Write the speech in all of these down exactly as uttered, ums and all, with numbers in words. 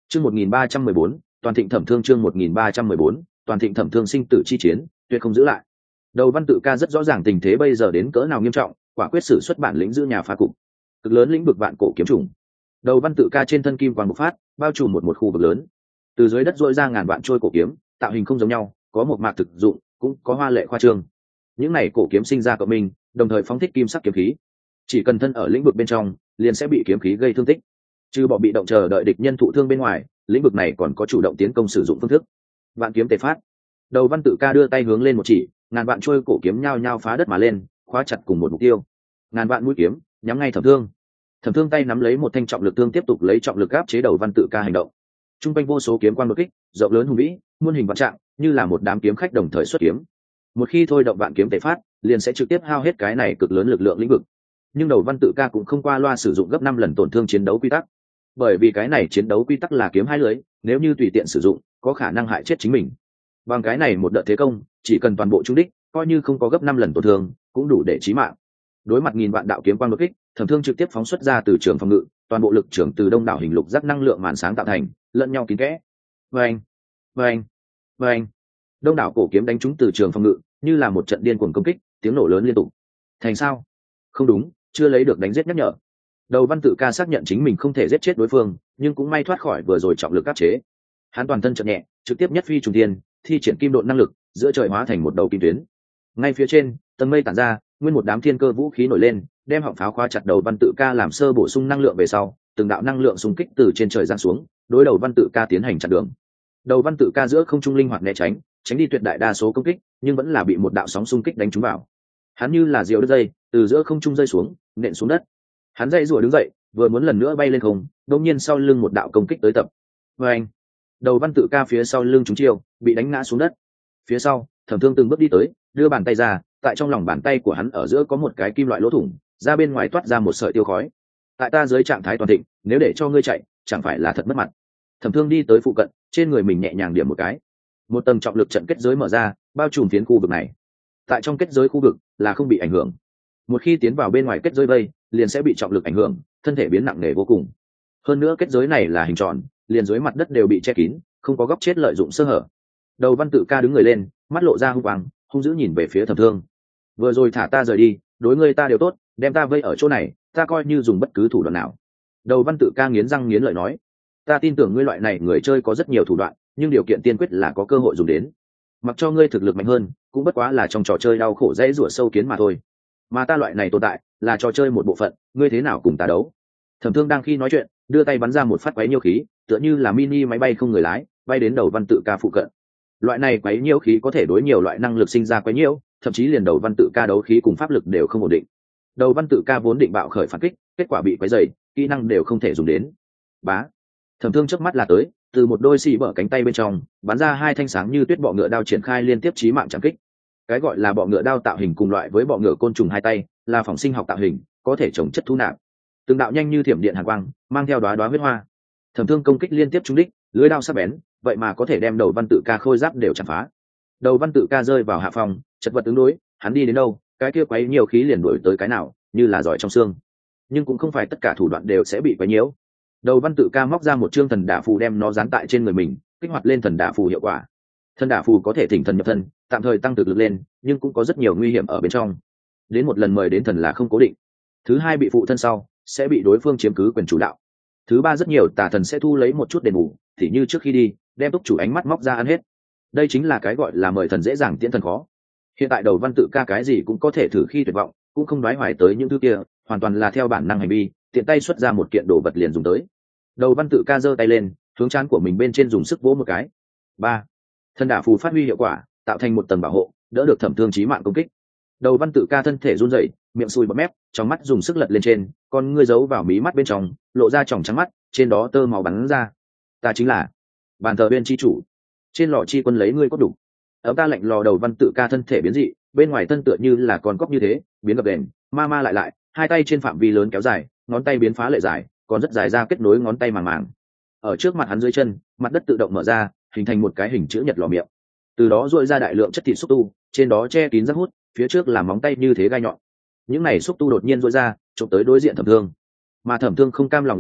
Chương một nghìn ba trăm mười bốn, toàn thịnh thẩm thương chương một nghìn ba trăm mười bốn, toàn thịnh thẩm thương sinh tử chi chiến, tuyệt không giữ lại. Đầu văn tự ca rất rõ ràng tình thế bây giờ đến cỡ nào nghiêm trọng, quả quyết sử xuất bản lĩnh giữ nhà phá cục. Cực lớn lĩnh vực vạn cổ kiếm trùng. Đầu văn tự ca trên thân kim quang bộc phát, bao trùm một một khu vực lớn. Từ dưới đất rỗi ra ngàn vạn trôi cổ kiếm, tạo hình không giống nhau, có một mạc thực dụng, cũng có hoa lệ khoa trương. Những này cổ kiếm sinh ra cộng minh, đồng thời phóng thích kim sắc kiếm khí. Chỉ cần thân ở lĩnh vực bên trong, liền sẽ bị kiếm khí gây thương tích. Trừ bỏ bị động chờ đợi địch nhân thụ thương bên ngoài, lĩnh vực này còn có chủ động tiến công sử dụng phương thức. Vạn kiếm tề phát. Đầu văn tự ca đưa tay hướng lên một chỉ, ngàn vạn trôi cổ kiếm nhao nhao phá đất mà lên, khóa chặt cùng một mục tiêu. Ngàn vạn mũi kiếm nhắm ngay thẩm thương. Thẩm thương tay nắm lấy một thanh trọng lực thương tiếp tục lấy trọng lực áp chế đầu văn tự ca hành động. Trung quanh vô số kiếm quang đột kích, rộng lớn hùng vĩ, muôn hình vạn trạng, như là một đám kiếm khách đồng thời xuất kiếm. Một khi thôi động vạn kiếm tề phát, liền sẽ trực tiếp hao hết cái này cực lớn lực lượng lĩnh vực. Nhưng đầu văn tự ca cũng không qua loa sử dụng gấp năm lần tổn thương chiến đấu quy tắc, bởi vì cái này chiến đấu quy tắc là kiếm hai lưới, nếu như tùy tiện sử dụng có khả năng hại chết chính mình. Bằng cái này một đợt thế công, chỉ cần toàn bộ trúng đích, coi như không có gấp năm lần tổn thương cũng đủ để chí mạng. Đối mặt nghìn vạn đạo kiếm quang đột kích, thẩm thương trực tiếp phóng xuất ra từ trường phòng ngự, toàn bộ lực trưởng từ đông đảo hình lục giác năng lượng màn sáng tạo thành, lẫn nhau kín kẽ. Vâng, vâng, vâng. Đông đảo cổ kiếm đánh trúng từ trường phòng ngự, như là một trận điên cuồng công kích, tiếng nổ lớn liên tục. Thành sao? Không đúng, chưa lấy được đánh giết nhắc nhở. Đầu văn tự ca xác nhận chính mình không thể giết chết đối phương, nhưng cũng may thoát khỏi vừa rồi trọng lực áp chế. Hắn toàn thân chợt nhẹ, trực tiếp nhất phi trùng thiên, thi triển kim độn năng lực, giữa trời hóa thành một đầu kim tuyến. Ngay phía trên, tầng mây tản ra, nguyên một đám thiên cơ vũ khí nổi lên, đem họng pháo khóa chặt đầu văn tự ca làm sơ bổ sung năng lượng về sau, từng đạo năng lượng xung kích từ trên trời giáng xuống, đối đầu văn tự ca tiến hành chặn đường. Đầu văn tự ca giữa không trung linh hoạt né tránh, tránh đi tuyệt đại đa số công kích, nhưng vẫn là bị một đạo sóng xung kích đánh trúng vào. Hắn như là diều đứt dây, từ giữa không trung rơi xuống, nện xuống đất. Hắn dậy rủa đứng dậy, vừa muốn lần nữa bay lên không, đột nhiên sau lưng một đạo công kích tới tập. Oeng! Đầu văn tự ca phía sau lưng trúng chiêu, bị đánh ngã xuống đất. Phía sau, thẩm thương từng bước đi tới, đưa bàn tay ra, tại trong lòng bàn tay của hắn ở giữa có một cái kim loại lỗ thủng, ra bên ngoài toát ra một sợi tiêu khói. Tại ta dưới trạng thái toàn thịnh, nếu để cho ngươi chạy, chẳng phải là thật mất mặt. Thẩm thương đi tới phụ cận, trên người mình nhẹ nhàng điểm một cái, một tầng trọng lực trận kết giới mở ra, bao trùm phiến khu vực này. Tại trong kết giới khu vực là không bị ảnh hưởng, một khi tiến vào bên ngoài kết giới vây, liền sẽ bị trọng lực ảnh hưởng, thân thể biến nặng nề vô cùng. Hơn nữa kết giới này là hình tròn, liền dưới mặt đất đều bị che kín, không có góc chết lợi dụng sơ hở. Đầu văn tự ca đứng người lên, mắt lộ ra hung quang, hung dữ nhìn về phía thẩm thương. Vừa rồi thả ta rời đi, đối ngươi ta đều tốt, đem ta vây ở chỗ này, ta coi như dùng bất cứ thủ đoạn nào. Đầu văn tự ca nghiến răng nghiến lợi nói, ta tin tưởng ngươi loại này người chơi có rất nhiều thủ đoạn, nhưng điều kiện tiên quyết là có cơ hội dùng đến. Mặc cho ngươi thực lực mạnh hơn, cũng bất quá là trong trò chơi đau khổ dễ rủa sâu kiến mà thôi. Mà ta loại này tồn tại, là trò chơi một bộ phận, ngươi thế nào cùng ta đấu? Thẩm thương đang khi nói chuyện, đưa tay bắn ra một phát quấy nhiêu khí, tựa như là mini máy bay không người lái, bay đến đầu văn tự ca phụ cận. Loại này quấy nhiêu khí có thể đối nhiều loại năng lực sinh ra quấy nhiêu, thậm chí liền đầu văn tự ca đấu khí cùng pháp lực đều không ổn định. Đầu văn tự ca vốn định bạo khởi phản kích, kết quả bị quấy dày, kỹ năng đều không thể dùng đến. Bá. Thẩm thương trước mắt là tới, từ một đôi xì bở cánh tay bên trong bắn ra hai thanh sáng như tuyết bọ ngựa đao triển khai liên tiếp chí mạng chẳng kích. Cái gọi là bọ ngựa đao tạo hình cùng loại với bọ ngựa côn trùng hai tay, là phòng sinh học tạo hình, có thể trồng chất thu nạp. Từng đạo nhanh như thiểm điện hàn quang, mang theo đóa đóa huyết hoa. Thẩm thương công kích liên tiếp trúng đích, lưỡi đao sắc bén, vậy mà có thể đem đầu văn tự ca khôi giáp đều chặt phá. Đầu văn tự ca rơi vào hạ phòng, chật vật ứng đối, hắn đi đến đâu, cái kia quấy nhiều khí liền đuổi tới cái nào, như là giỏi trong xương. Nhưng cũng không phải tất cả thủ đoạn đều sẽ bị quấy nhiễu. Đầu văn tự ca móc ra một chương thần đả phù đem nó dán tại trên người mình, kích hoạt lên thần đả phù hiệu quả. Thần đả phù có thể thỉnh thần nhập thân, tạm thời tăng thực lực lên, nhưng cũng có rất nhiều nguy hiểm ở bên trong. Đến một lần mời đến thần là không cố định. Thứ hai bị phụ thân sau, sẽ bị đối phương chiếm cứ quyền chủ đạo. Thứ ba rất nhiều tà thần sẽ thu lấy một chút đền bù, thì như trước khi đi, đem túc chủ ánh mắt móc ra ăn hết. Đây chính là cái gọi là mời thần dễ dàng tiễn thần khó. Hiện tại đầu văn tự ca cái gì cũng có thể thử khi tuyệt vọng, cũng không đoái hoài tới những thứ kia, hoàn toàn là theo bản năng hành vi, tiện tay xuất ra một kiện đồ vật liền dùng tới. Đầu văn tự ca giơ tay lên, hướng trán của mình bên trên dùng sức vỗ một cái. Ba. Thần đả phù phát huy hiệu quả, tạo thành một tầng bảo hộ, đỡ được thẩm thương chí mạng công kích. Đầu văn tự ca thân thể run rẩy, miệng sùi bọt mép, trong mắt dùng sức lật lên trên, con ngươi giấu vào mí mắt bên trong, lộ ra tròng trắng mắt, trên đó tơ máu bắn ra. Ta chính là bàn thờ bên chi chủ, trên lò chi quân lấy ngươi có đủ. Ấm ta lạnh lò đầu văn tự ca thân thể biến dị, bên ngoài thân tựa như là con cóc như thế, biến gập đèn, ma ma lại lại, hai tay trên phạm vi lớn kéo dài, ngón tay biến phá lệ dài, còn rất dài ra kết nối ngón tay màng màng. Ở trước mặt hắn dưới chân, mặt đất tự động mở ra, hình thành một cái hình chữ nhật lò miệng. Từ đó duỗi ra đại lượng chất thịt xúc tu, trên đó che kín rác hút, phía trước là móng tay như thế gai nhọn. Những này xúc tu đột nhiên duỗi ra, chụp tới đối diện thẩm thương. Mà thẩm thương không cam lòng yếu thế,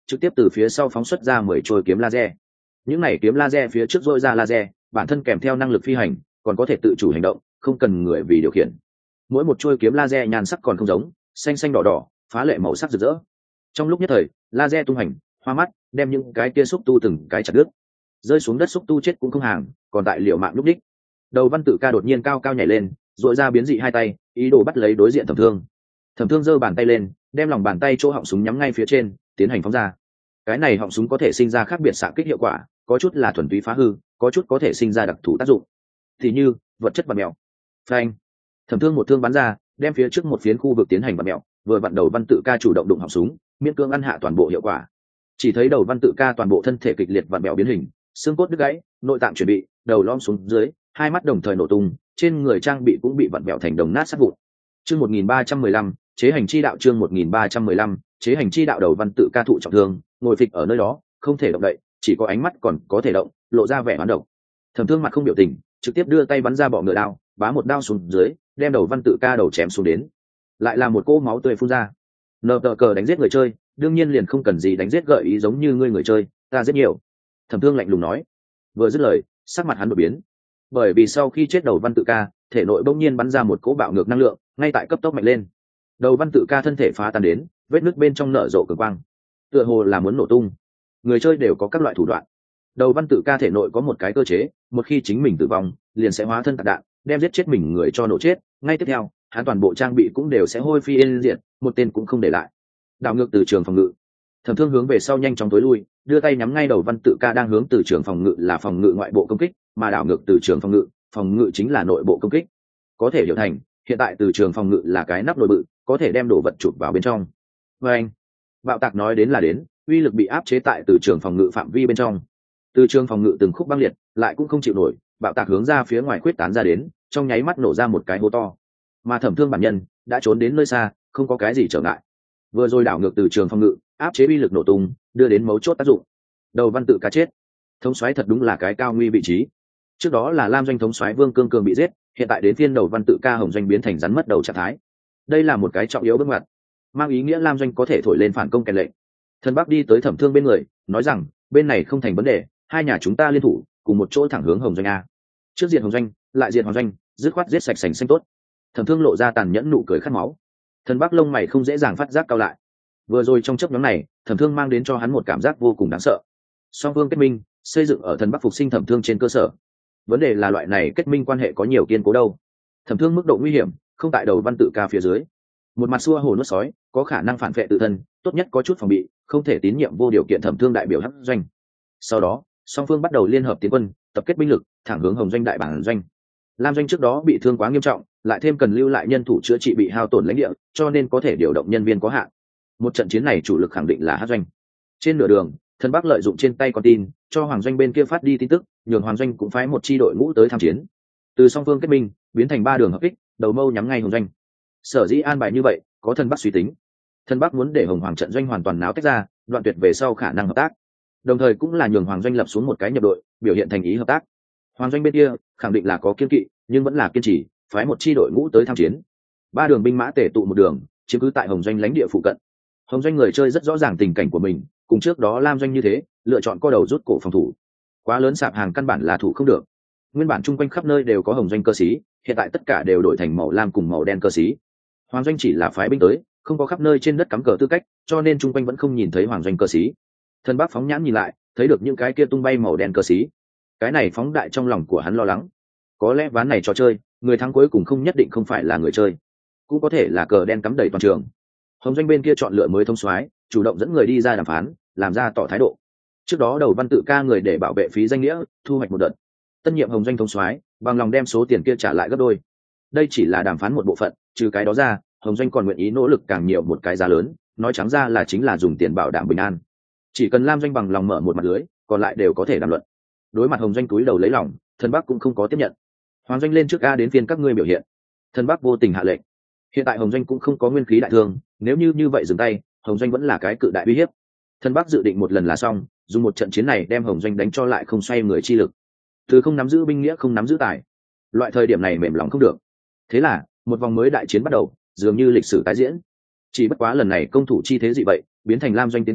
trực tiếp từ phía sau phóng xuất ra mười trôi kiếm laser. Những này kiếm laser phía trước dội ra laser, bản thân kèm theo năng lực phi hành, còn có thể tự chủ hành động, không cần người vì điều khiển. Mỗi một trôi kiếm laser nhan sắc còn không giống, xanh xanh đỏ đỏ, phá lệ màu sắc rực rỡ. Trong lúc nhất thời, laser tung hành, hoa mắt, đem những cái kia xúc tu từng cái chặt đứt. Rơi xuống đất xúc tu chết cũng không hàng, còn tại liều mạng lúc đích. Đầu Văn Tự Ca đột nhiên cao cao nhảy lên, dội ra biến dị hai tay, ý đồ bắt lấy đối diện Thẩm Thương. Thẩm Thương giơ bàn tay lên, đem lòng bàn tay chỗ họng súng nhắm ngay phía trên, tiến hành phóng ra. Cái này họng súng có thể sinh ra khác biệt xạ kích hiệu quả, có chút là thuần túy phá hư, có chút có thể sinh ra đặc thù tác dụng. Thì như vật chất bạt mèo. Phanh. Thẩm Thương một thương bắn ra, đem phía trước một phiến khu vực tiến hành bạt mèo, vừa vặn đầu Văn Tự Ca chủ động đụng họng súng, miễn cưỡng ăn hạ toàn bộ hiệu quả. Chỉ thấy đầu Văn Tự Ca toàn bộ thân thể kịch liệt vặn mèo biến hình, xương cốt đứt gãy, nội tạng chuẩn bị, đầu lõm xuống dưới, hai mắt đồng thời nổ tung, trên người trang bị cũng bị vặn mèo thành đồng nát sát vụn. Chương một nghìn ba trăm mười lăm, chế hành chi đạo. Chương một nghìn ba trăm mười lăm, chế hành chi đạo. Đầu Văn Tự Ca thụ trọng thương, ngồi phịch ở nơi đó, không thể động đậy, chỉ có ánh mắt còn có thể động, lộ ra vẻ oán độc. Thẩm Thương mặt không biểu tình, trực tiếp đưa tay bắn ra bọ ngựa đao, bá một đao xuống dưới, đem đầu Văn Tự Ca đầu chém xuống đến. Lại là một cỗ máu tươi phun ra. Nờ tờ cờ đánh giết người chơi, đương nhiên liền không cần gì đánh giết gợi ý giống như ngươi người chơi, ta rất nhiều. Thẩm Thương lạnh lùng nói. Vừa dứt lời, sắc mặt hắn đột biến, bởi vì sau khi chết đầu Văn Tự Ca, thể nội bỗng nhiên bắn ra một cỗ bạo ngược năng lượng, ngay tại cấp tốc mạnh lên. Đầu Văn Tự Ca thân thể phá tan đến, vết nứt bên trong nở rộ cường quang, tựa hồ là muốn nổ tung. Người chơi đều có các loại thủ đoạn. Đầu Văn Tự Ca thể nội có một cái cơ chế, một khi chính mình tử vong, liền sẽ hóa thân tạc đạn, đem giết chết mình người cho nổ chết. Ngay tiếp theo, hắn toàn bộ trang bị cũng đều sẽ hôi phi yên diệt, một tên cũng không để lại. Đảo ngược từ trường phòng ngự. Thẩm Thương hướng về sau nhanh chóng tối lui, đưa tay nhắm ngay đầu Văn Tự Ca đang hướng từ trường phòng ngự là phòng ngự ngoại bộ công kích, mà đảo ngược từ trường phòng ngự, phòng ngự chính là nội bộ công kích. Có thể hiểu thành, hiện tại từ trường phòng ngự là cái nắp nội bự, có thể đem đồ vật chụp vào bên trong. Và anh, bạo tạc nói đến là đến, uy lực bị áp chế tại từ trường phòng ngự phạm vi bên trong. Từ trường phòng ngự từng khúc băng liệt, lại cũng không chịu nổi, bạo tạc hướng ra phía ngoài khuyết tán ra đến, trong nháy mắt nổ ra một cái hố to. Mà Thẩm Thương bản nhân đã trốn đến nơi xa, không có cái gì trở ngại. Vừa rồi đảo ngược từ trường phòng ngự, áp chế uy lực nổ tung, đưa đến mấu chốt tác dụng. Đầu Văn Tự Ca chết. Thống soái thật đúng là cái cao nguy vị trí. Trước đó là Lam Doanh thống soái Vương Cương Cường bị giết, hiện tại đến phiên đầu Văn Tự Ca Hồng Doanh biến thành rắn mất đầu trạng thái. Đây là một cái trọng yếu bước ngoặt, mang ý nghĩa Lam Doanh có thể thổi lên phản công kèn lệnh. Thần Bắc đi tới Thẩm Thương bên người, nói rằng, bên này không thành vấn đề, hai nhà chúng ta liên thủ, cùng một chỗ thẳng hướng Hồng Doanh a. Trước diện Hồng Doanh, lại diện Hoàng Doanh, dứt khoát giết sạch sành xanh tốt. Thẩm Thương lộ ra tàn nhẫn nụ cười khát máu. Thần Bắc lông mày không dễ dàng phát giác cao lại. Vừa rồi trong chốc nhóm này, Thẩm Thương mang đến cho hắn một cảm giác vô cùng đáng sợ. Song phương kết minh, xây dựng ở Thần Bắc phục sinh Thẩm Thương trên cơ sở. Vấn đề là loại này kết minh quan hệ có nhiều kiên cố đâu. Thẩm Thương mức độ nguy hiểm không tại đầu Văn Tự Ca phía dưới. Một mặt xua hồ nuốt sói, có khả năng phản vệ tự thân, tốt nhất có chút phòng bị, không thể tín nhiệm vô điều kiện Thẩm Thương đại biểu Hắc Doanh. Sau đó, song phương bắt đầu liên hợp tiến quân, tập kết binh lực, thẳng hướng Hồng Doanh đại bản doanh. Lam Doanh trước đó bị thương quá nghiêm trọng, lại thêm cần lưu lại nhân thủ chữa trị bị hao tổn lãnh địa, cho nên có thể điều động nhân viên có hạn. Một trận chiến này chủ lực khẳng định là Hắc Doanh. Trên nửa đường, Thần Bắc lợi dụng trên tay con tin, cho Hoàng Doanh bên kia phát đi tin tức, nhường Hoàng Doanh cũng phái một chi đội ngũ tới tham chiến. Từ song phương kết minh, biến thành ba đường hợp kích, đầu mâu nhắm ngay Hồng Doanh. Sở dĩ an bài như vậy, có Thần Bắc suy tính. Thần Bắc muốn để Hồng Hoàng trận doanh hoàn toàn náo tách ra, đoạn tuyệt về sau khả năng hợp tác. Đồng thời cũng là nhường Hoàng Doanh lập xuống một cái nhập đội, biểu hiện thành ý hợp tác. Hoàng Doanh bên kia khẳng định là có kiên kỵ, nhưng vẫn là kiên trì, phái một chi đội ngũ tới tham chiến. Ba đường binh mã tề tụ một đường, chiếm cứ tại Hồng Doanh lãnh địa phụ cận. Hồng Doanh người chơi rất rõ ràng tình cảnh của mình, cùng trước đó Lam Doanh như thế, lựa chọn co đầu rút cổ phòng thủ. Quá lớn sạp hàng căn bản là thủ không được. Nguyên bản chung quanh khắp nơi đều có Hồng Doanh cơ sĩ, hiện tại tất cả đều đổi thành màu lam cùng màu đen cơ sĩ. Hoàng Doanh chỉ là phái binh tới, không có khắp nơi trên đất cắm cờ tư cách, cho nên chung quanh vẫn không nhìn thấy Hoàng Doanh cơ sĩ. Thần Bắc phóng nhãn nhìn lại, thấy được những cái kia tung bay màu đen cơ sĩ. Cái này phóng đại trong lòng của hắn lo lắng. Có lẽ ván này trò chơi, người thắng cuối cùng không nhất định không phải là người chơi, cũng có thể là cờ đen cắm đầy toàn trường. Hồng Doanh bên kia chọn lựa mới thông soái, chủ động dẫn người đi ra đàm phán, làm ra tỏ thái độ. Trước đó đầu Văn Tự Ca người để bảo vệ phí danh nghĩa, thu hoạch một đợt. Tân nhiệm Hồng Doanh thông soái, bằng lòng đem số tiền kia trả lại gấp đôi. Đây chỉ là đàm phán một bộ phận, trừ cái đó ra, Hồng Doanh còn nguyện ý nỗ lực càng nhiều một cái giá lớn, nói trắng ra là chính là dùng tiền bảo đảm bình an. Chỉ cần Lam Doanh bằng lòng mở một mặt lưới, còn lại đều có thể đàm luận. Đối mặt Hồng Doanh túi đầu lấy lòng, Thần Bắc cũng không có tiếp nhận. Hoàng Doanh lên trước a, đến phiên các ngươi biểu hiện. Thần Bắc vô tình hạ lệnh. Hiện tại Hồng Doanh cũng không có nguyên khí đại thương, nếu như như vậy dừng tay, Hồng Doanh vẫn là cái cự đại uy hiếp. Thần Bắc dự định một lần là xong, dùng một trận chiến này đem Hồng Doanh đánh cho lại không xoay người chi lực. Từ không nắm giữ binh nghĩa không nắm giữ tài, loại thời điểm này mềm lòng không được. Thế là một vòng mới đại chiến bắt đầu, dường như lịch sử tái diễn. Chỉ bất quá lần này công thủ chi thế dị vậy, biến thành Lam Doanh tiến công,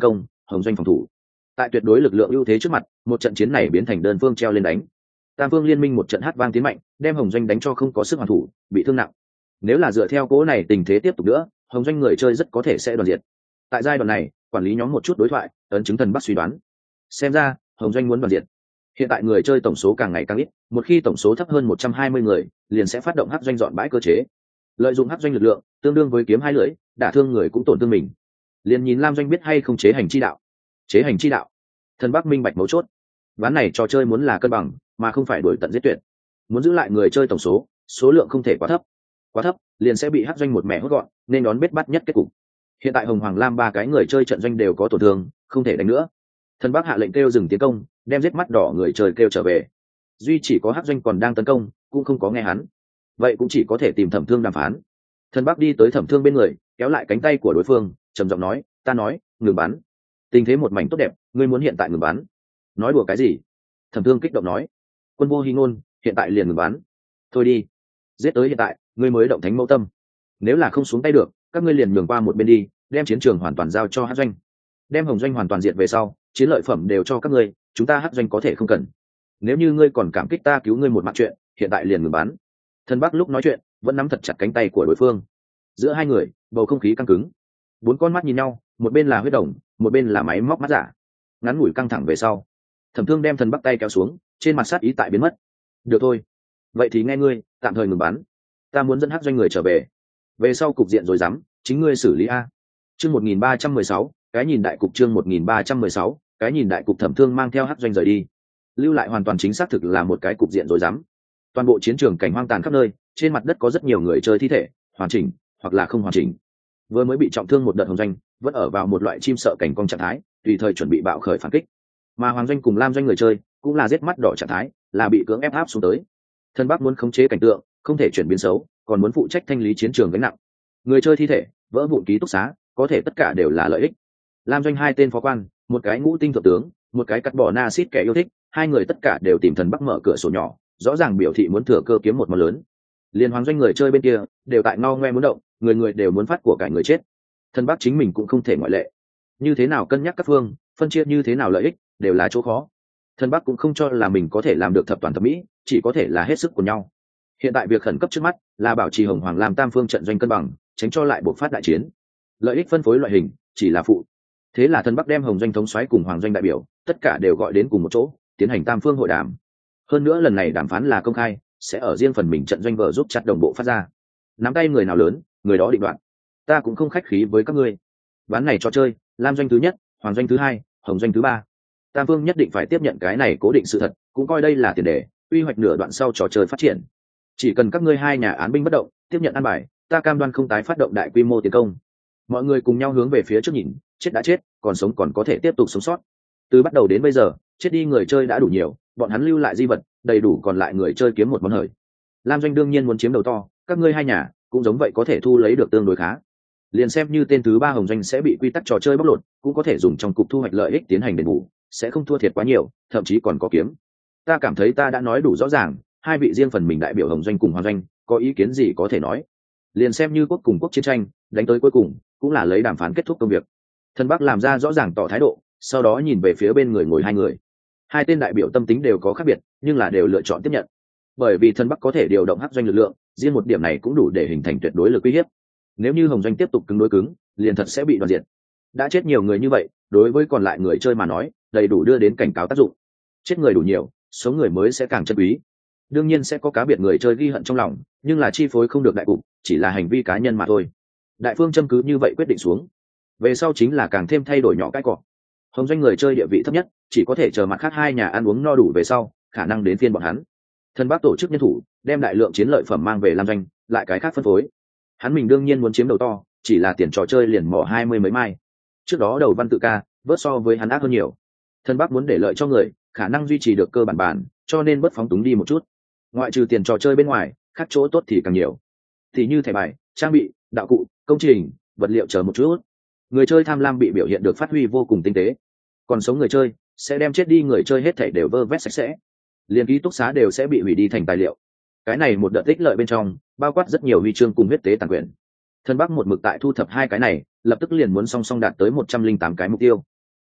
Hồng Doanh phòng thủ. Tại tuyệt đối lực lượng ưu thế trước mặt, một trận chiến này biến thành đơn phương treo lên đánh. Tam phương liên minh một trận hát vang tiến mạnh, đem Hồng Doanh đánh cho không có sức hoàn thủ, bị thương nặng. Nếu là dựa theo cố này tình thế tiếp tục nữa, Hồng Doanh người chơi rất có thể sẽ đoàn diệt. Tại giai đoạn này, quản lý nhóm một chút đối thoại, ấn chứng thần Bắc suy đoán. Xem ra, Hồng Doanh muốn đoàn diệt. Hiện tại người chơi tổng số càng ngày càng ít, một khi tổng số thấp hơn một trăm hai mươi người, liền sẽ phát động hắc doanh dọn bãi cơ chế. Lợi dụng hắc doanh lực lượng, tương đương với kiếm hai lưỡi, đả thương người cũng tổn thương mình. Liền nhìn Lam Doanh biết hay không chế hành chi đạo. Chế hành chi đạo. Thần Bắc minh bạch mấu chốt. Ván này trò chơi muốn là cân bằng, mà không phải đuổi tận giết tuyệt. Muốn giữ lại người chơi tổng số, số lượng không thể quá thấp. Quá thấp, liền sẽ bị hắc doanh một mẻ hốt gọn, nên đón bết bắt nhất kết cục. Hiện tại Hồng Hoàng Lam ba cái người chơi trận doanh đều có tổn thương, không thể đánh nữa. Thần Bắc hạ lệnh kêu dừng tiến công, đem giết mắt đỏ người chơi kêu trở về. Duy chỉ có hắc doanh còn đang tấn công, cũng không có nghe hắn. Vậy cũng chỉ có thể tìm Thẩm Thương đàm phán. Thần Bắc đi tới Thẩm Thương bên người, kéo lại cánh tay của đối phương, trầm giọng nói, ta nói, ngừng bắn. Tình thế một mảnh tốt đẹp, ngươi muốn hiện tại ngừng bắn? Nói đùa cái gì? Thẩm Thương kích động nói, quân vô hi ngôn, hiện tại liền ngừng bắn. Thôi đi, giết tới hiện tại, ngươi mới động thánh mẫu tâm. Nếu là không xuống tay được, các ngươi liền nhường qua một bên đi, đem chiến trường hoàn toàn giao cho hắc doanh. Đem Hồng Doanh hoàn toàn diệt về sau, chiến lợi phẩm đều cho các ngươi, chúng ta hắc doanh có thể không cần. Nếu như ngươi còn cảm kích ta cứu ngươi một mạng chuyện, hiện tại liền ngừng bắn. Thần Bắc lúc nói chuyện, vẫn nắm thật chặt cánh tay của đối phương. Giữa hai người, bầu không khí căng cứng. Bốn con mắt nhìn nhau, một bên là huyết đồng, một bên là máy móc mắt giả. Ngắn ngủi căng thẳng về sau, Thẩm Thương đem Thần Bắc tay kéo xuống, trên mặt sát ý tại biến mất. Được thôi, vậy thì nghe ngươi, tạm thời ngừng bắn. Ta muốn dẫn hắc doanh người trở về. Về sau cục diện rồi dám, chính ngươi xử lý a. Chương một nghìn ba trăm mười sáu, cái nhìn đại cục chương một nghìn ba trăm mười sáu, cái nhìn đại cục Thẩm Thương mang theo hắc doanh rời đi. Lưu lại hoàn toàn chính xác thực là một cái cục diện rồi dám. Toàn bộ chiến trường cảnh hoang tàn khắp nơi, trên mặt đất có rất nhiều người chơi thi thể, hoàn chỉnh hoặc là không hoàn chỉnh. Vừa mới bị trọng thương một đợt Hồng Doanh, vẫn ở vào một loại chim sợ cảnh cong trạng thái, tùy thời chuẩn bị bạo khởi phản kích. Mà Hoàng Doanh cùng Lam Doanh người chơi, cũng là giết mắt đỏ trạng thái, là bị cưỡng ép áp xuống tới. Thân Bắc muốn khống chế cảnh tượng, không thể chuyển biến xấu, còn muốn phụ trách thanh lý chiến trường gánh nặng. Người chơi thi thể, vỡ vụn ký túc xá, có thể tất cả đều là lợi ích. Lam Doanh hai tên phó quan, một cái ngũ tinh thượng tướng, một cái cắt bỏ na xít kẻ yêu thích, hai người tất cả đều tìm Thần Bắc mở cửa sổ nhỏ, rõ ràng biểu thị muốn thừa cơ kiếm một món lớn. Liên Hoàng Doanh người chơi bên kia đều tại ngao ngoe muốn động, người người đều muốn phát của cải người chết. Thần Bắc chính mình cũng không thể ngoại lệ. Như thế nào cân nhắc các phương, phân chia như thế nào lợi ích, đều là chỗ khó. Thần Bắc cũng không cho là mình có thể làm được thập toàn thập mỹ, chỉ có thể là hết sức của nhau. Hiện tại việc khẩn cấp trước mắt là bảo trì Hồng Hoàng làm tam phương trận doanh cân bằng, tránh cho lại buộc phát đại chiến. Lợi ích phân phối loại hình chỉ là phụ. Thế là Thần Bắc đem Hồng Doanh thống soái cùng Hoàng Doanh đại biểu, tất cả đều gọi đến cùng một chỗ, tiến hành tam phương hội đàm. Hơn nữa lần này đàm phán là công khai, sẽ ở riêng phần mình trận doanh vợ giúp chặt đồng bộ phát ra. Nắm tay người nào lớn, người đó định đoạt. Ta cũng không khách khí với các ngươi. Ván này cho chơi, Lam Doanh thứ nhất, Hoàng Doanh thứ hai, Hồng Doanh thứ ba. Tam phương nhất định phải tiếp nhận cái này cố định sự thật, cũng coi đây là tiền đề, quy hoạch nửa đoạn sau trò chơi phát triển. Chỉ cần các ngươi hai nhà án binh bất động, tiếp nhận an bài, ta cam đoan không tái phát động đại quy mô tiến công. Mọi người cùng nhau hướng về phía trước nhìn, chết đã chết, còn sống còn có thể tiếp tục sống sót. Từ bắt đầu đến bây giờ, chết đi người chơi đã đủ nhiều, bọn hắn lưu lại di vật, đầy đủ còn lại người chơi kiếm một món hời. Lam Doanh đương nhiên muốn chiếm đầu to, các ngươi hai nhà cũng giống vậy có thể thu lấy được tương đối khá. Liền xem như tên thứ ba Hồng Doanh sẽ bị quy tắc trò chơi bóc lột, cũng có thể dùng trong cục thu hoạch lợi ích tiến hành đền bù, sẽ không thua thiệt quá nhiều, thậm chí còn có kiếm. Ta cảm thấy ta đã nói đủ rõ ràng, hai vị riêng phần mình đại biểu Hồng Doanh cùng Hoàng Doanh, có ý kiến gì có thể nói. Liền xem như quốc cùng quốc chiến tranh, đánh tới cuối cùng, cũng là lấy đàm phán kết thúc công việc. Thần Bắc làm ra rõ ràng tỏ thái độ, sau đó nhìn về phía bên người ngồi hai người. Hai tên đại biểu tâm tính đều có khác biệt, nhưng là đều lựa chọn tiếp nhận. Bởi vì Thần Bắc có thể điều động hắc doanh lực lượng, riêng một điểm này cũng đủ để hình thành tuyệt đối lực uy hiếp. Nếu như Hồng Doanh tiếp tục cứng đối cứng, liền thật sẽ bị đoàn diệt. Đã chết nhiều người như vậy, đối với còn lại người chơi mà nói, đầy đủ đưa đến cảnh cáo tác dụng. Chết người đủ nhiều, số người mới sẽ càng chân quý. Đương nhiên sẽ có cá biệt người chơi ghi hận trong lòng, nhưng là chi phối không được đại cục, chỉ là hành vi cá nhân mà thôi. Đại phương châm cứ như vậy quyết định xuống. Về sau chính là càng thêm thay đổi nhỏ cái cọ. Hồng Doanh người chơi địa vị thấp nhất, chỉ có thể chờ mặt khác hai nhà ăn uống no đủ về sau, khả năng đến phiên bọn hắn. Thần Bắc tổ chức nhân thủ, đem đại lượng chiến lợi phẩm mang về Lam Doanh, lại cái khác phân phối. Hắn mình đương nhiên muốn chiếm đầu to, chỉ là tiền trò chơi liền mỏ hai mươi mấy mai. Trước đó đầu văn tự ca, bớt so với hắn ác hơn nhiều. Thần Bắc muốn để lợi cho người, khả năng duy trì được cơ bản bản, cho nên bớt phóng túng đi một chút. Ngoại trừ tiền trò chơi bên ngoài, khác chỗ tốt thì càng nhiều. Thì như thẻ bài, trang bị, đạo cụ, công trình, vật liệu chờ một chút. Người chơi tham lam bị biểu hiện được phát huy vô cùng tinh tế. Còn sống người chơi sẽ đem chết đi người chơi hết thảy đều vơ vét sạch sẽ. Liên ký túc xá đều sẽ bị hủy đi thành tài liệu. Cái này một đợt tích lợi bên trong, bao quát rất nhiều huy chương cùng huyết tế tàn quyền. Thần Bắc một mực tại thu thập hai cái này, lập tức liền muốn song song đạt tới một trăm linh tám cái mục tiêu.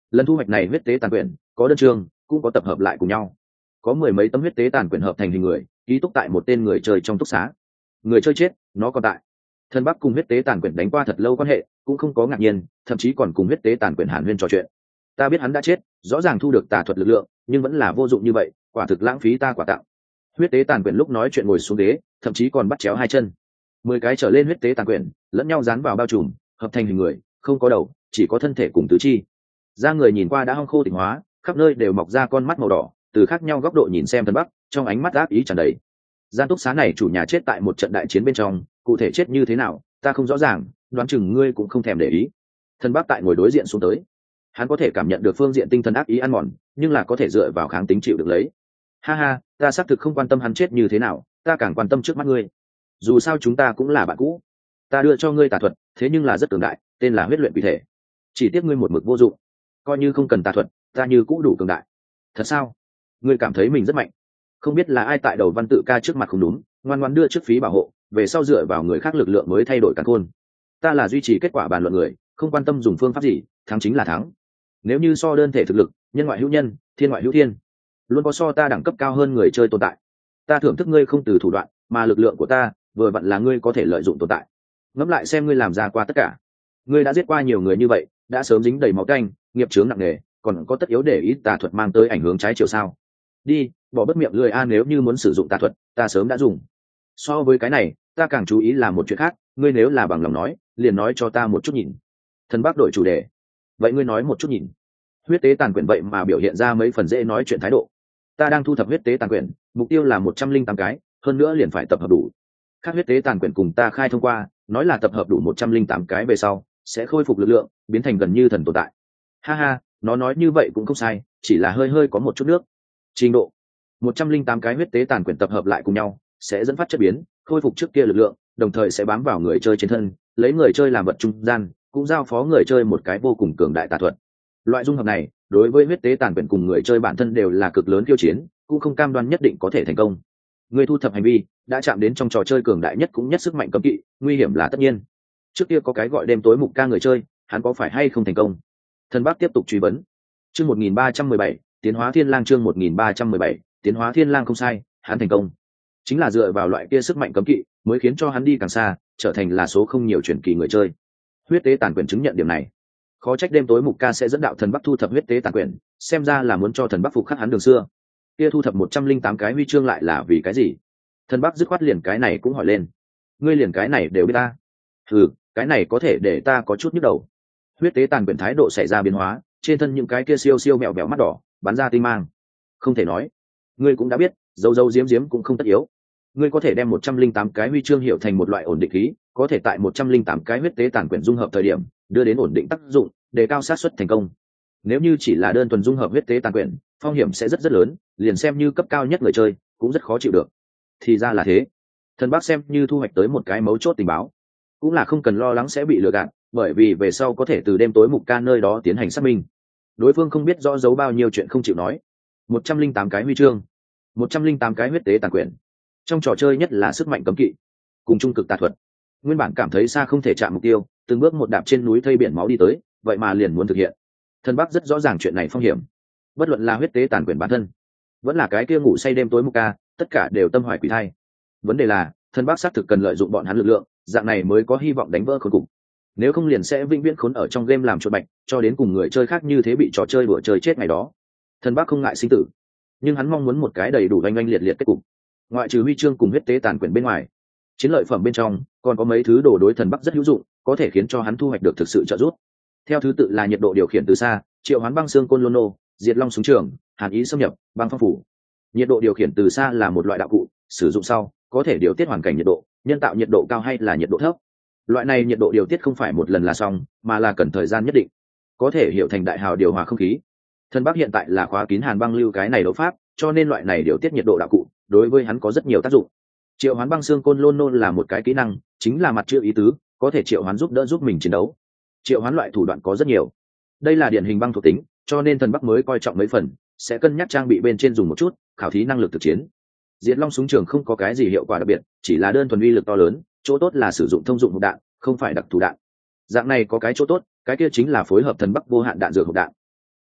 Lần thu hoạch này huyết tế tàn quyển có đơn chương cũng có tập hợp lại cùng nhau, có mười mấy tấm huyết tế tàn quyển hợp thành hình người ký túc tại một tên người chơi trong túc xá. Người chơi chết nó còn tại. Thần Bắc cùng huyết tế tàn quyển đánh qua thật lâu quan hệ cũng không có ngạc nhiên, thậm chí còn cùng huyết tế tàn quyển hàn huyên trò chuyện. Ta biết hắn đã chết, rõ ràng thu được tà thuật lực lượng, nhưng vẫn là vô dụng như vậy, quả thực lãng phí ta quả tặng. Huyết tế tàn quyển lúc nói chuyện ngồi xuống ghế, thậm chí còn bắt chéo hai chân. Mười cái trở lên huyết tế tàn quyển lẫn nhau dán vào bao trùm, hợp thành hình người, không có đầu, chỉ có thân thể cùng tứ chi. Da người nhìn qua đã hong khô tịnh hóa, khắp nơi đều mọc ra con mắt màu đỏ, từ khác nhau góc độ nhìn xem Thần Bắc, trong ánh mắt ác ý tràn đầy. Gian túc xá này chủ nhà chết tại một trận đại chiến bên trong, cụ thể chết như thế nào ta không rõ ràng, đoán chừng ngươi cũng không thèm để ý. Thần Bắc tại ngồi đối diện xuống tới, hắn có thể cảm nhận được phương diện tinh thần ác ý ăn mòn, nhưng là có thể dựa vào kháng tính chịu được lấy. Ha ha, ta xác thực không quan tâm hắn chết như thế nào, ta càng quan tâm trước mắt ngươi. Dù sao chúng ta cũng là bạn cũ, ta đưa cho ngươi tà thuật, thế nhưng là rất cường đại, tên là huyết luyện quỷ thể. Chỉ tiếc ngươi một mực vô dụng, coi như không cần tà thuật, ta như cũ đủ cường đại. Thật sao? Ngươi cảm thấy mình rất mạnh? Không biết là ai tại đầu văn tự ca trước mặt không đúng, ngoan ngoãn đưa trước phí bảo hộ, về sau dựa vào người khác lực lượng mới thay đổi cả khôn. Ta là duy trì kết quả bàn luận người, không quan tâm dùng phương pháp gì, thắng chính là thắng. Nếu như so đơn thể thực lực, nhân ngoại hữu nhân, thiên ngoại hữu thiên, luôn có so ta đẳng cấp cao hơn người chơi tồn tại. Ta thưởng thức ngươi không từ thủ đoạn, mà lực lượng của ta vừa vặn là ngươi có thể lợi dụng tồn tại. Ngẫm lại xem ngươi làm ra qua tất cả, ngươi đã giết qua nhiều người như vậy, đã sớm dính đầy máu tanh, nghiệp chướng nặng nề, còn có tất yếu để ý tà thuật mang tới ảnh hưởng trái chiều sao? Đi, bỏ bất miệng lười a, nếu như muốn sử dụng tà thuật, ta sớm đã dùng. So với cái này, ta càng chú ý là một chuyện khác, ngươi nếu là bằng lòng nói, liền nói cho ta một chút nhìn. Thần Bắc đổi chủ đề. Vậy ngươi nói một chút nhìn. Huyết tế tàn quyển vậy mà biểu hiện ra mấy phần dễ nói chuyện thái độ. Ta đang thu thập huyết tế tàn quyển, mục tiêu là một trăm linh tám cái, hơn nữa liền phải tập hợp đủ. Các huyết tế tàn quyển cùng ta khai thông qua, nói là tập hợp đủ một trăm linh tám cái về sau, sẽ khôi phục lực lượng, biến thành gần như thần tồn tại. Ha ha, nó nói như vậy cũng không sai, chỉ là hơi hơi có một chút nước. Trình độ một trăm linh tám cái huyết tế tàn quyển tập hợp lại cùng nhau, sẽ dẫn phát chất biến, khôi phục trước kia lực lượng, đồng thời sẽ bám vào người chơi trên thân, lấy người chơi làm vật trung gian, cũng giao phó người chơi một cái vô cùng cường đại tà thuật. Loại dung hợp này, đối với huyết tế tàn quyển cùng người chơi bản thân đều là cực lớn khiêu chiến, cũng không cam đoan nhất định có thể thành công. Người thu thập hành vi đã chạm đến trong trò chơi cường đại nhất cũng nhất sức mạnh cấm kỵ, nguy hiểm là tất nhiên. Trước kia có cái gọi đêm tối mục ca người chơi, hắn có phải hay không thành công? Thần Bắc tiếp tục truy vấn. Chương một nghìn ba trăm mười bảy, tiến hóa thiên lang. Chương một nghìn ba trăm mười bảy, tiến hóa thiên lang không sai, hắn thành công. Chính là dựa vào loại kia sức mạnh cấm kỵ, mới khiến cho hắn đi càng xa, trở thành là số không nhiều truyền kỳ người chơi. Huyết tế tàn quyển chứng nhận điểm này. Khó trách đêm tối mục ca sẽ dẫn đạo Thần Bắc thu thập huyết tế tàn quyển, xem ra là muốn cho Thần Bắc phục khắc hắn đường xưa. Kia thu thập một trăm linh tám cái huy chương lại là vì cái gì? Thần Bắc dứt khoát liền cái này cũng hỏi lên. Ngươi liền cái này đều biết ta? Ừ, cái này có thể để ta có chút nhức đầu. Huyết tế tàn quyển thái độ xảy ra biến hóa, trên thân những cái kia siêu siêu mẹo mẹo mắt đỏ bắn ra tinh mang. Không thể nói, ngươi cũng đã biết, dâu dâu diếm diếm cũng không tất yếu. Ngươi có thể đem một trăm linh tám cái huy chương hiệu thành một loại ổn định khí, có thể tại một trăm linh tám cái huyết tế tàn quyển dung hợp thời điểm đưa đến ổn định tác dụng, đề cao xác suất thành công. Nếu như chỉ là đơn thuần dung hợp huyết tế tàn quyển, phong hiểm sẽ rất rất lớn, liền xem như cấp cao nhất người chơi cũng rất khó chịu được. Thì ra là thế. Thần Bắc xem như thu hoạch tới một cái mấu chốt tình báo, cũng là không cần lo lắng sẽ bị lừa gạt, bởi vì về sau có thể từ đêm tối mục ca nơi đó tiến hành xác minh. Đối phương không biết rõ giấu bao nhiêu chuyện không chịu nói. Một trăm linh tám cái huy chương, một trăm linh tám cái huyết tế tàn quyển, trong trò chơi nhất là sức mạnh cấm kỵ cùng trung cực tà thuật. Nguyên bản cảm thấy xa không thể chạm mục tiêu, từng bước một đạp trên núi thây biển máu đi tới, vậy mà liền muốn thực hiện. Thần Bắc rất rõ ràng chuyện này phong hiểm, bất luận là huyết tế tàn quyển bản thân, vẫn là cái kia ngủ say đêm tối mục ca, tất cả đều tâm hoài quỷ thai. Vấn đề là Thần Bắc xác thực cần lợi dụng bọn hắn lực lượng, dạng này mới có hy vọng đánh vỡ khốn cục. Nếu không liền sẽ vĩnh viễn khốn ở trong game làm chuột bạch, cho đến cùng người chơi khác như thế bị trò chơi đùa chơi chết ngày đó. Thần Bắc không ngại sinh tử, nhưng hắn mong muốn một cái đầy đủ oanh oanh liệt liệt kết cục. Ngoại trừ huy chương cùng huyết tế tàn quyển bên ngoài, chiến lợi phẩm bên trong còn có mấy thứ đồ đối Thần Bắc rất hữu dụng, có thể khiến cho hắn thu hoạch được thực sự trợ giúp. Theo thứ tự là nhiệt độ điều khiển từ xa, triệu hoán băng xương côn lôn nô, diệt long súng trường, hàn ý xâm nhập, băng phong phủ. Nhiệt độ điều khiển từ xa là một loại đạo cụ, sử dụng sau có thể điều tiết hoàn cảnh nhiệt độ, nhân tạo nhiệt độ cao hay là nhiệt độ thấp. Loại này nhiệt độ điều tiết không phải một lần là xong, mà là cần thời gian nhất định, có thể hiệu thành đại hào điều hòa không khí. Thần Bắc hiện tại là khóa kín hàn băng lưu cái này đấu pháp, cho nên loại này điều tiết nhiệt độ đạo cụ đối với hắn có rất nhiều tác dụng. Triệu hoán băng xương côn lôn nôn là một cái kỹ năng, chính là mặt chữ ý tứ, có thể triệu hoán giúp đỡ giúp mình chiến đấu. Triệu hoán loại thủ đoạn có rất nhiều, đây là điển hình băng thuộc tính, cho nên Thần Bắc mới coi trọng mấy phần, sẽ cân nhắc trang bị bên trên dùng một chút, khảo thí năng lực thực chiến. Diệt long súng trường không có cái gì hiệu quả đặc biệt, chỉ là đơn thuần uy lực to lớn, chỗ tốt là sử dụng thông dụng hộp đạn, không phải đặc thù đạn. Dạng này có cái chỗ tốt, cái kia chính là phối hợp Thần Bắc vô hạn đạn dược hộp đạn.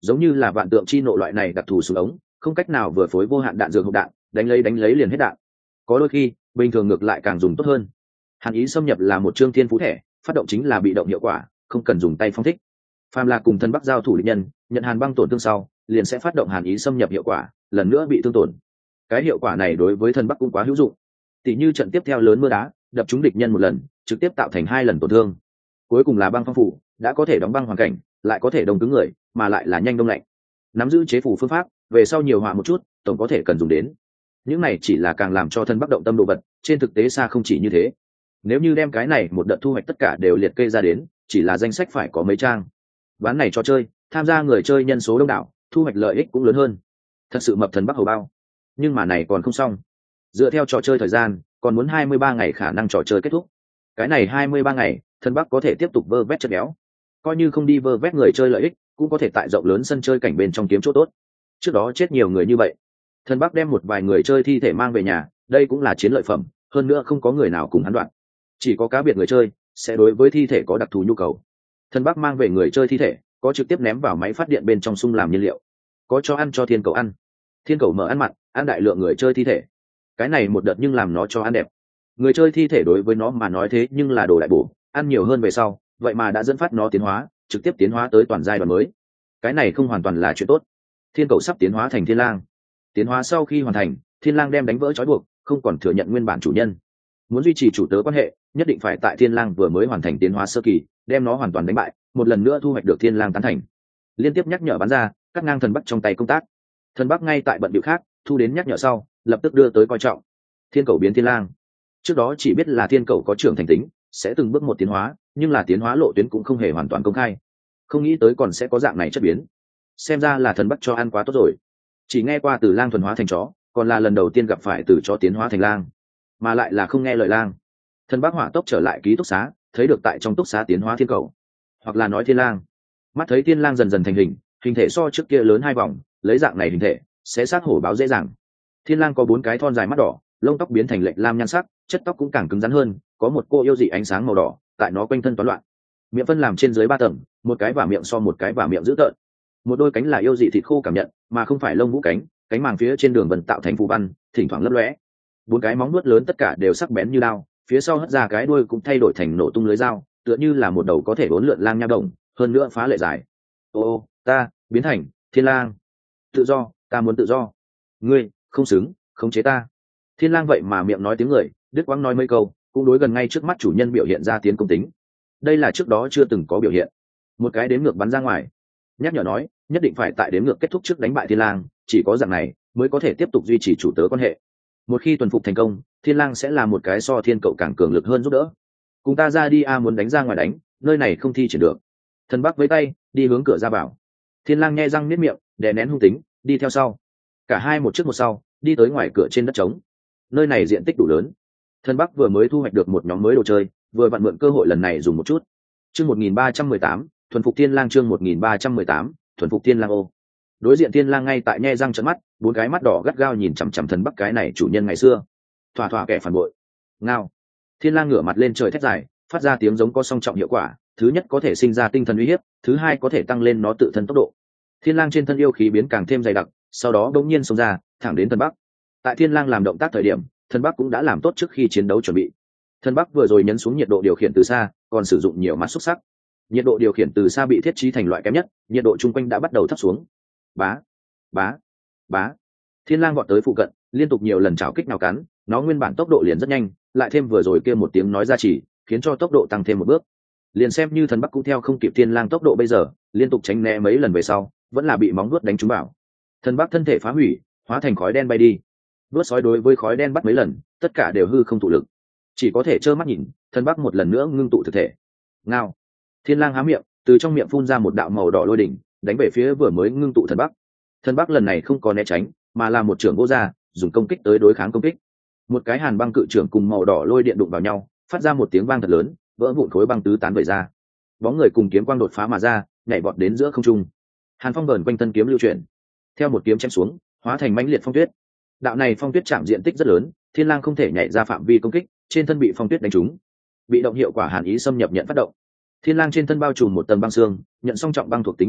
giống như là vạn tượng chi nộ loại này đặc thù súng ống, không cách nào vừa phối vô hạn đạn dược hộp đạn, đánh lấy đánh lấy liền hết đạn. Có đôi khi bình thường ngược lại càng dùng tốt hơn. Hàn ý xâm nhập là một chương thiên phú thẻ, phát động chính là bị động hiệu quả, không cần dùng tay phong thích. Phàm là cùng thân bắc giao thủ địch nhân, nhận hàn băng tổn thương sau liền sẽ phát động hàn ý xâm nhập hiệu quả, lần nữa bị thương tổn. Cái hiệu quả này đối với thân bắc cũng quá hữu dụng. Tỷ như trận tiếp theo lớn mưa đá, đập trúng địch nhân một lần, trực tiếp tạo thành hai lần tổn thương. Cuối cùng là băng phong phủ, đã có thể đóng băng hoàn cảnh, lại có thể đông cứng người, mà lại là nhanh đông lạnh. Nắm giữ chế phủ phương pháp, về sau nhiều họa một chút, tổng có thể cần dùng đến. Những này chỉ là càng làm cho thân bắc động tâm đồ vật, trên thực tế xa không chỉ như thế. Nếu như đem cái này một đợt thu hoạch tất cả đều liệt kê ra đến, chỉ là danh sách phải có mấy trang. Ván này cho chơi, tham gia người chơi nhân số đông đảo, thu hoạch lợi ích cũng lớn hơn. Thật sự mập thần bắc hầu bao. Nhưng mà này còn không xong. Dựa theo trò chơi thời gian, còn muốn hai mươi ba ngày khả năng trò chơi kết thúc. Cái này hai mươi ba ngày, thần bắc có thể tiếp tục vơ vét chất béo. Coi như không đi vơ vét người chơi lợi ích, cũng có thể tại rộng lớn sân chơi cảnh bên trong kiếm chỗ tốt. Trước đó chết nhiều người như vậy, thần bắc đem một vài người chơi thi thể mang về nhà, đây cũng là chiến lợi phẩm, hơn nữa không có người nào cùng hắn đoạn. Chỉ có cá biệt người chơi sẽ đối với thi thể có đặc thù nhu cầu. Thần bắc mang về người chơi thi thể, có trực tiếp ném vào máy phát điện bên trong sung làm nhiên liệu, có cho ăn cho thiên cầu ăn. Thiên cầu mở ăn mặn, ăn đại lượng người chơi thi thể. Cái này một đợt nhưng làm nó cho ăn đẹp. Người chơi thi thể đối với nó mà nói thế nhưng là đồ đại bổ, ăn nhiều hơn về sau, vậy mà đã dẫn phát nó tiến hóa, trực tiếp tiến hóa tới toàn giai đoạn mới. Cái này không hoàn toàn là chuyện tốt. Thiên cầu sắp tiến hóa thành thiên lang. Tiến hóa sau khi hoàn thành, thiên lang đem đánh vỡ trói buộc, không còn thừa nhận nguyên bản chủ nhân. Muốn duy trì chủ tớ quan hệ, nhất định phải tại thiên lang vừa mới hoàn thành tiến hóa sơ kỳ, đem nó hoàn toàn đánh bại, một lần nữa thu hoạch được thiên lang tán thành. Liên tiếp nhắc nhở bắn ra, cắt ngang thần bắc trong tay công tác. Thần bắc ngay tại bận bịu khác, thu đến nhắc nhở sau, lập tức đưa tới coi trọng. Thiên cầu biến thiên lang. Trước đó chỉ biết là thiên cầu có trưởng thành tính, sẽ từng bước một tiến hóa, nhưng là tiến hóa lộ tuyến cũng không hề hoàn toàn công khai. Không nghĩ tới còn sẽ có dạng này chất biến. Xem ra là thần bắc cho ăn quá tốt rồi. Chỉ nghe qua từ lang thuần hóa thành chó, còn là lần đầu tiên gặp phải từ chó tiến hóa thành lang, mà lại là không nghe lời lang. Thần bắc hỏa tốc trở lại ký túc xá, thấy được tại trong túc xá tiến hóa thiên cầu, hoặc là nói thiên lang. Mắt thấy thiên lang dần dần thành hình, hình thể so trước kia lớn hai vòng, lấy dạng này hình thể sẽ sát hổ báo dễ dàng. Thiên lang có bốn cái thon dài mắt đỏ, lông tóc biến thành lệch lam nhan sắc, chất tóc cũng càng cứng rắn hơn, có một cô yêu dị ánh sáng màu đỏ tại nó quanh thân toán loạn. Miệng phân làm trên dưới ba tầng, một cái và miệng so một cái và miệng dữ tợn. Một đôi cánh là yêu dị thịt khô cảm nhận, mà không phải lông vũ cánh, cánh màng phía trên đường vân tạo thành phù văn, thỉnh thoảng lấp lóe. Bốn cái móng vuốt lớn tất cả đều sắc bén như dao, phía sau hất ra cái đuôi cũng thay đổi thành nổ tung lưới dao, tựa như là một đầu có thể bốn lượn lang nha động, hơn nữa phá lệ dài. Ô, ta biến thành thiên lang. Tự do, ta muốn tự do. Ngươi không xứng khống chế ta. Thiên lang vậy mà miệng nói tiếng người, đứt quãng nói mấy câu, cũng đối gần ngay trước mắt chủ nhân biểu hiện ra tiến công tính. Đây là trước đó chưa từng có biểu hiện. Một cái đếm ngược bắn ra ngoài, nhắc nhở nói nhất định phải tại đếm ngược kết thúc trước đánh bại thiên lang, chỉ có dạng này mới có thể tiếp tục duy trì chủ tớ quan hệ. Một khi tuần phục thành công, thiên lang sẽ là một cái so thiên cậu càng cường lực hơn giúp đỡ. Cùng ta ra đi a, muốn đánh ra ngoài đánh, nơi này không thi triển được. Thần bắc với tay đi hướng cửa ra vào. Thiên lang nhe răng niết miệng, đè nén hung tính, đi theo sau. Cả hai một trước một sau, đi tới ngoài cửa trên đất trống. Nơi này diện tích đủ lớn. Thần bắc vừa mới thu hoạch được một nhóm mới đồ chơi, vừa vặn mượn cơ hội lần này dùng một chút. Chương một nghìn ba trăm mười tám, thuần phục thiên lang. Chương một nghìn ba trăm mười tám, thuần phục thiên lang ô. Đối diện thiên lang ngay tại nhe răng trợn mắt, bốn cái mắt đỏ gắt gao nhìn chằm chằm thần bắc cái này chủ nhân ngày xưa. Thỏa thỏa kẻ phản bội. Ngao. Thiên lang ngửa mặt lên trời thét dài, phát ra tiếng giống có song trọng hiệu quả, thứ nhất có thể sinh ra tinh thần uy hiếp, thứ hai có thể tăng lên nó tự thân tốc độ. Thiên lang trên thân yêu khí biến càng thêm dày đặc, sau đó đống nhiên xông ra, thẳng đến thần bắc. Tại thiên lang làm động tác thời điểm, thần bắc cũng đã làm tốt trước khi chiến đấu chuẩn bị. Thần bắc vừa rồi nhấn xuống nhiệt độ điều khiển từ xa, còn sử dụng nhiều mắt xúc sắc. Nhiệt độ điều khiển từ xa bị thiết trí thành loại kém nhất, nhiệt độ chung quanh đã bắt đầu thấp xuống. Bá, bá, bá. Thiên lang vọt tới phụ cận, liên tục nhiều lần chảo kích nào cắn, nó nguyên bản tốc độ liền rất nhanh, lại thêm vừa rồi kia một tiếng nói ra chỉ, khiến cho tốc độ tăng thêm một bước. Liền xem như thần bắc cũng theo không kịp thiên lang tốc độ bây giờ, liên tục tránh né mấy lần về sau, vẫn là bị móng vuốt đánh trúng bảo. Thần bắc thân thể phá hủy, hóa thành khói đen bay đi. Vuốt sói đối với khói đen bắt mấy lần, tất cả đều hư không tụ lực, chỉ có thể trơ mắt nhìn. Thần bắc một lần nữa ngưng tụ thực thể. Ngao. Thiên lang há miệng, từ trong miệng phun ra một đạo màu đỏ lôi đỉnh, đánh về phía vừa mới ngưng tụ thần bắc. Thần bắc lần này không có né tránh, mà là một trưởng vô ra, dùng công kích tới đối kháng công kích. Một cái hàn băng cự trưởng cùng màu đỏ lôi điện đụng vào nhau, phát ra một tiếng vang thật lớn, vỡ vụn khối băng tứ tán vẩy ra. Bóng người cùng kiếm quang đột phá mà ra, nhảy vọt đến giữa không trung. Hàn phong vờn quanh thân kiếm lưu chuyển, theo một kiếm chém xuống, hóa thành mãnh liệt phong tuyết. Đạo này phong tuyết chạm diện tích rất lớn, thiên lang không thể nhảy ra phạm vi công kích, trên thân bị phong tuyết đánh trúng. Bị động hiệu quả hàn ý xâm nhập nhận phát động. Thiên lang trên thân bao trùm một tầng băng xương, nhận song trọng băng thuộc tính đả kích,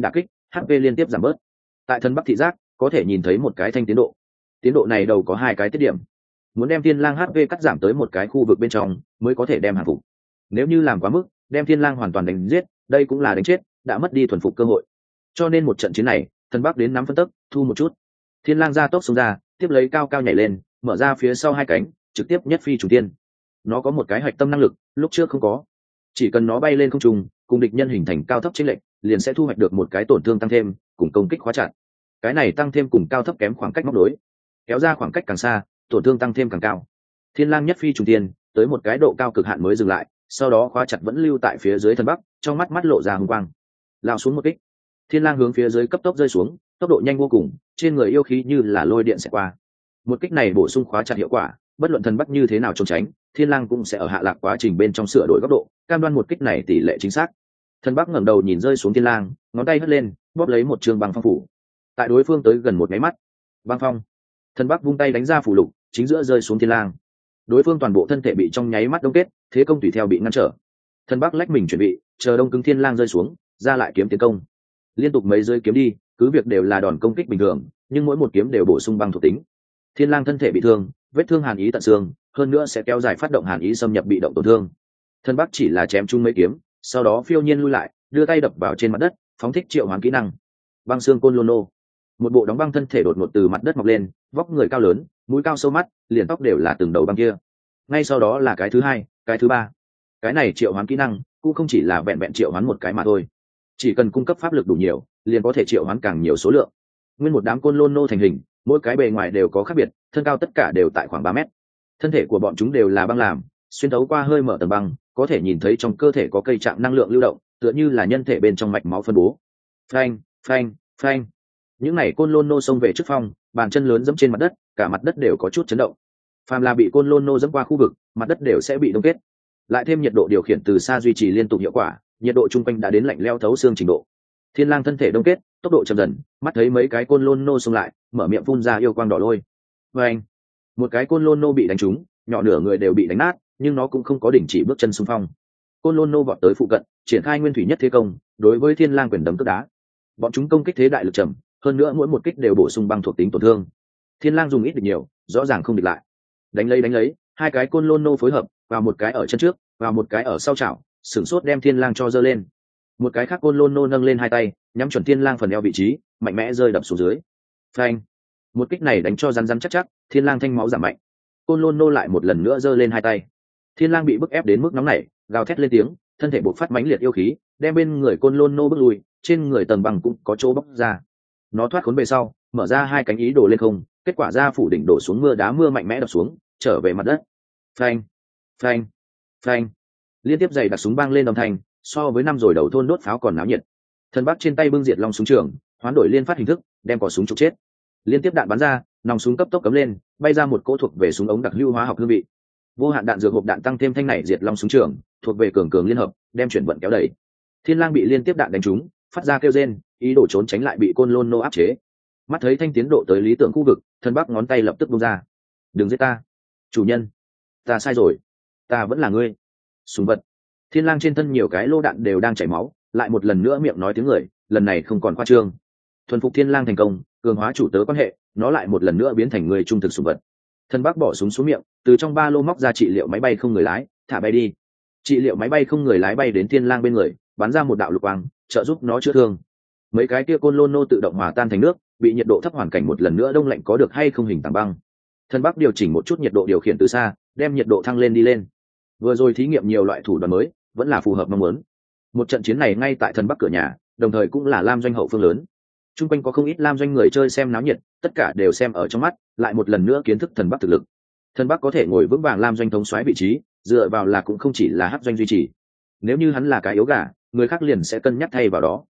hp liên tiếp giảm bớt. Tại thân bắc thị giác có thể nhìn thấy một cái thanh tiến độ, tiến độ này đầu có hai cái tiết điểm, muốn đem thiên lang hp cắt giảm tới một cái khu vực bên trong mới có thể đem hàng phục. Nếu như làm quá mức, đem thiên lang hoàn toàn đánh giết, đây cũng là đánh chết, đã mất đi thuần phục cơ hội. Cho nên một trận chiến này, thần bắc đến nắm phân tức, thu một chút. Thiên lang ra tốc xông ra, tiếp lấy cao cao nhảy lên, mở ra phía sau hai cánh, trực tiếp nhất phi trùng tiên. Nó có một cái hạch tâm năng lực, lúc trước không có. Chỉ cần nó bay lên không trung, cùng địch nhân hình thành cao thấp chênh lệch, liền sẽ thu hoạch được một cái tổn thương tăng thêm, cùng công kích khóa chặt. Cái này tăng thêm cùng cao thấp kém khoảng cách móc đối, kéo ra khoảng cách càng xa, tổn thương tăng thêm càng cao. Thiên lang nhất phi trùng tiên, tới một cái độ cao cực hạn mới dừng lại, sau đó khóa chặt vẫn lưu tại phía dưới thân bắc, trong mắt mắt lộ ra hung quang, lao xuống một kích. Thiên lang hướng phía dưới cấp tốc rơi xuống, tốc độ nhanh vô cùng, trên người yêu khí như là lôi điện sẽ qua. Một kích này bổ sung khóa chặt hiệu quả, bất luận thần bắc như thế nào trốn tránh, thiên lang cũng sẽ ở hạ lạc quá trình bên trong sửa đổi góc độ, cam đoan một kích này tỷ lệ chính xác. Thần bắc ngẩng đầu nhìn rơi xuống thiên lang, ngón tay hất lên, bóp lấy một trường băng phong phủ. Tại đối phương tới gần một máy mắt, băng phong, thần bắc vung tay đánh ra phủ lục, chính giữa rơi xuống thiên lang. Đối phương toàn bộ thân thể bị trong nháy mắt đông kết, thế công tùy theo bị ngăn trở. Thần bắc lách mình chuẩn bị, chờ đông cứng thiên lang rơi xuống, ra lại kiếm tiến công. Liên tục mấy rơi kiếm đi, cứ việc đều là đòn công kích bình thường, nhưng mỗi một kiếm đều bổ sung băng thuộc tính. Thiên lang thân thể bị thương, vết thương hàn ý tận xương, hơn nữa sẽ kéo dài phát động hàn ý xâm nhập bị động tổn thương. Thần bắc chỉ là chém chung mấy kiếm, sau đó phiêu nhiên lui lại, đưa tay đập vào trên mặt đất, phóng thích triệu hoán kỹ năng băng xương côn lôn nô. Một bộ đóng băng thân thể đột ngột từ mặt đất mọc lên, vóc người cao lớn, mũi cao sâu mắt, liền tóc đều là từng đầu băng kia. Ngay sau đó là cái thứ hai, cái thứ ba. Cái này triệu hoán kỹ năng cũng không chỉ là vẹn vẹn triệu hoán một cái mà thôi, chỉ cần cung cấp pháp lực đủ nhiều, liền có thể triệu hoán càng nhiều số lượng. Nguyên một đám côn lôn nô thành hình, mỗi cái bề ngoài đều có khác biệt, thân cao tất cả đều tại khoảng ba mét. Thân thể của bọn chúng đều là băng làm, xuyên thấu qua hơi mở tầng băng, có thể nhìn thấy trong cơ thể có cây trạng năng lượng lưu động, tựa như là nhân thể bên trong mạch máu phân bố. Phanh, phanh, phanh. Những này côn lôn nô xông về trước phong, bàn chân lớn dẫm trên mặt đất, cả mặt đất đều có chút chấn động. Phàm là bị côn lôn nô dẫm qua khu vực, mặt đất đều sẽ bị đông kết. Lại thêm nhiệt độ điều khiển từ xa duy trì liên tục hiệu quả, nhiệt độ trung quanh đã đến lạnh lẽo thấu xương trình độ. Thiên lang thân thể đông kết, tốc độ chậm dần, mắt thấy mấy cái côn lôn nô xông lại, mở miệng phun ra yêu quang đỏ lôi. Phanh. Một cái côn lôn nô bị đánh trúng, nhỏ nửa người đều bị đánh nát, nhưng nó cũng không có đình chỉ bước chân xung phong. Côn lôn nô vọt tới phụ cận, triển khai nguyên thủy nhất thế công, đối với thiên lang quyền đấm cước đá. Bọn chúng công kích thế đại lực trầm, hơn nữa mỗi một kích đều bổ sung băng thuộc tính tổn thương. Thiên lang dùng ít được nhiều, rõ ràng không địch lại. Đánh lấy đánh lấy, hai cái côn lôn nô phối hợp, vào một cái ở chân trước, vào một cái ở sau chảo, sửng sốt đem thiên lang cho giơ lên. Một cái khác côn lôn nô nâng lên hai tay, nhắm chuẩn thiên lang phần eo vị trí, mạnh mẽ rơi đập xuống dưới. Phanh! Một kích này đánh cho rắn rắn chắc chắc, thiên lang thanh máu giảm mạnh. Côn lôn nô lại một lần nữa giơ lên hai tay. Thiên lang bị bức ép đến mức nóng nảy, gào thét lên tiếng, thân thể bộc phát mãnh liệt yêu khí, đem bên người côn lôn nô bước lui, trên người tầng bằng cũng có chỗ bóc ra. Nó thoát khốn về sau, mở ra hai cánh ý đồ lên không, kết quả ra phủ đỉnh đổ xuống mưa đá mưa mạnh mẽ đập xuống, trở về mặt đất. Phanh, phanh, phanh. Liên tiếp giày đặt súng băng lên đồng thành, so với năm rồi đầu thôn đốt pháo còn náo nhiệt. Thần bắc trên tay bưng diệt long súng trường, hoán đổi liên phát hình thức, đem cò súng trục chết. Liên tiếp đạn bắn ra, nòng súng cấp tốc cấm lên, bay ra một cỗ thuộc về súng ống đặc lưu hóa học hương vị. Vô hạn đạn dược hộp đạn tăng thêm thanh này diệt long súng trường, thuộc về cường cường liên hợp, đem chuyển vận kéo đẩy. Thiên lang bị liên tiếp đạn đánh trúng, phát ra kêu rên, ý đồ trốn tránh lại bị côn lôn nô áp chế. Mắt thấy thanh tiến độ tới lý tưởng khu vực, thần bắc ngón tay lập tức buông ra. Đừng giết ta, chủ nhân, ta sai rồi, ta vẫn là ngươi. Súng vật. Thiên lang trên thân nhiều cái lô đạn đều đang chảy máu, lại một lần nữa miệng nói tiếng người, lần này không còn khoa trương. Thuần phục thiên lang thành công, cường hóa chủ tớ quan hệ, nó lại một lần nữa biến thành người trung thực súng vật. Thần bắc bỏ súng xuống miệng, từ trong ba lô móc ra trị liệu máy bay không người lái, thả bay đi. Trị liệu máy bay không người lái bay đến thiên lang bên người, bắn ra một đạo lục quang, trợ giúp nó chữa thương. Mấy cái kia côn lôn nô tự động hòa tan thành nước, bị nhiệt độ thấp hoàn cảnh một lần nữa đông lạnh có được hay không hình tảng băng. Thần bắc điều chỉnh một chút nhiệt độ điều khiển từ xa, đem nhiệt độ thăng lên đi lên. Vừa rồi thí nghiệm nhiều loại thủ đoạn mới, vẫn là phù hợp mong muốn. Một trận chiến này ngay tại thần bắc cửa nhà, đồng thời cũng là lam doanh hậu phương lớn. Trung quanh có không ít lam doanh người chơi xem náo nhiệt, tất cả đều xem ở trong mắt, lại một lần nữa kiến thức thần bắc thực lực. Thần bắc có thể ngồi vững vàng lam doanh thống soái vị trí, dựa vào là cũng không chỉ là hắc doanh duy trì. Nếu như hắn là cái yếu gà, người khác liền sẽ cân nhắc thay vào đó.